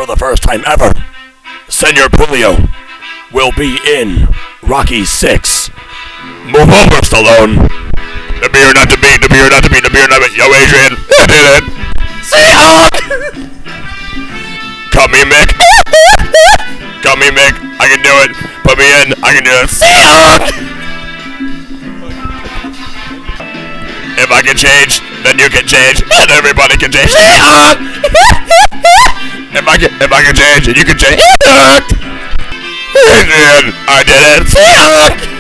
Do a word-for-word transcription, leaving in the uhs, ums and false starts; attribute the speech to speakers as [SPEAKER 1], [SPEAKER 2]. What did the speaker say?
[SPEAKER 1] for the first time ever, Senor Pulio will be in Rocky six. Move over, Stallone. The beer not to beat, the beer not to beat, the beer not to beat. Yo, Adrian, I did it. Seahawk! Cut me, Mick. Cut me, Mick. I can do it. Put me in. I can do it. Seahawk! If I can change, then you can change, and everybody can change. Seahawk! If I can, if I can change, and you can change. Seahawk! Adrian, I did it. Seahawk!